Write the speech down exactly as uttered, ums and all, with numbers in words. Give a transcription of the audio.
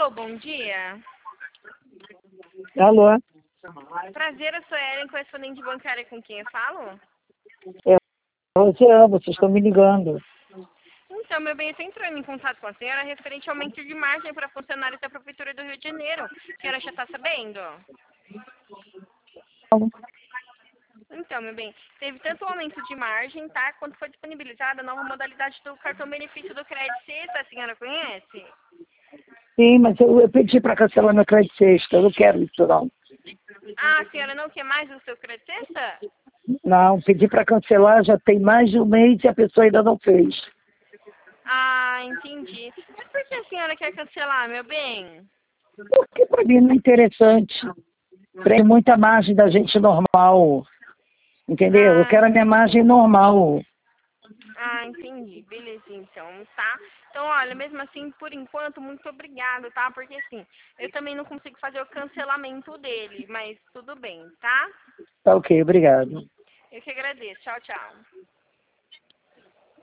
Alô, bom dia. Alô? Prazer, eu sou a Ellen, correspondente bancária com quem eu falo? É, você, vocês estão me ligando. Então, meu bem, eu estou entrando em contato com a senhora referente ao aumento de margem para funcionários da Prefeitura do Rio de Janeiro. A senhora já está sabendo? Então, meu bem, teve tanto o aumento de margem, tá? Quanto foi disponibilizada a nova modalidade do cartão benefício do Crédito Sexta, a senhora conhece? Sim, mas eu, eu pedi para cancelar meu crédito sexta. Eu não quero isso, não. Ah, a senhora não quer mais o seu Crédito Sexta? Não, pedi para cancelar já tem mais de um mês e a pessoa ainda não fez. Ah, entendi. Mas por que a senhora quer cancelar, meu bem? Porque para mim não é interessante. Prende muita margem da gente normal. Entendeu? Eu Ah, quero a minha margem normal. ah, entendi. Beleza, então, tá? Então, olha, mesmo assim, por enquanto, muito obrigada, tá? Porque, assim, eu também não consigo fazer o cancelamento dele, mas tudo bem, tá? Tá ok, obrigado. Eu que agradeço. Tchau, tchau.